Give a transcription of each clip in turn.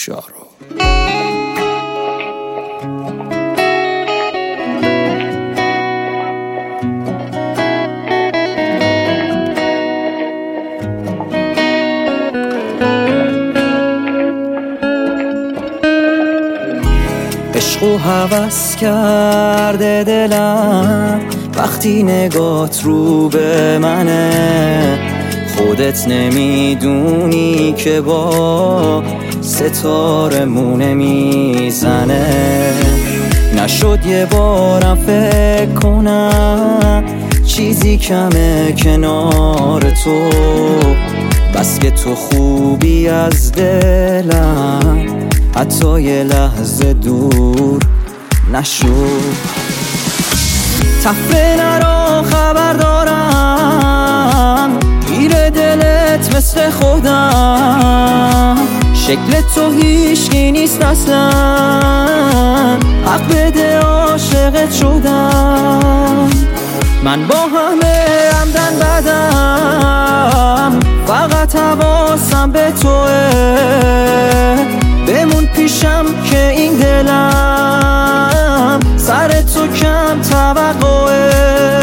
شارو. عشق و هوس کرده دلم وقتی نگات رو به منه، خودت نمیدونی که با ستاره مونه میزنه. نشد یه بارم فکر کنم چیزی کمه کنار تو، بس که تو خوبی از دلم حتی یه لحظه دور نشد. تفره نرو خبر دارم گیر دلت مثل خودم، شکل تو هیچکی نیست اصلا، حق بده عاشقت شدم. من با همه عمدن بدم، فقط حواسم به توه، بمون پیشم که این دلم سر تو کم توقعه.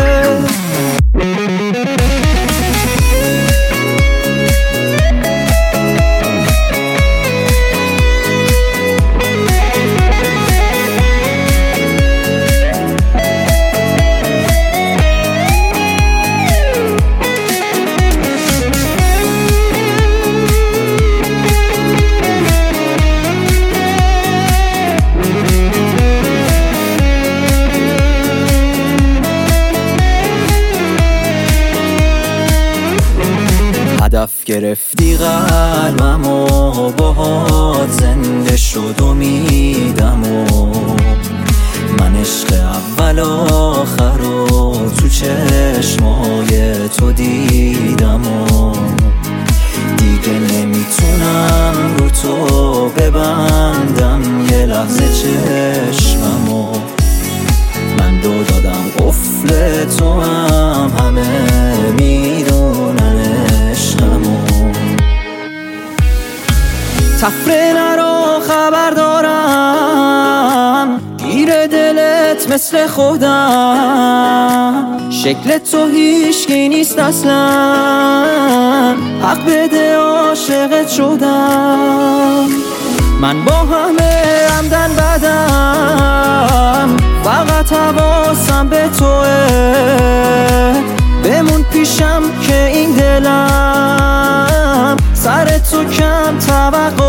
هدف گرفتی قلبم و باهات زنده شد امیدم و من عشق اول آخر و تو چشمای تو دیدم و دیگه نمیتونم رو تو ببندم یه لحظه چشمم و من دادم قفل تو هم همه میدونن عشقمو. تفره نرو خبر دارم گیر دلت مثل خودم، شکل تو هیچکی نیست اصلا، حق بده عاشقت شدم. من با همه عمدن بدم، فقط حواسم به توه، بمون پیشم که این دلم سر تو کم توقع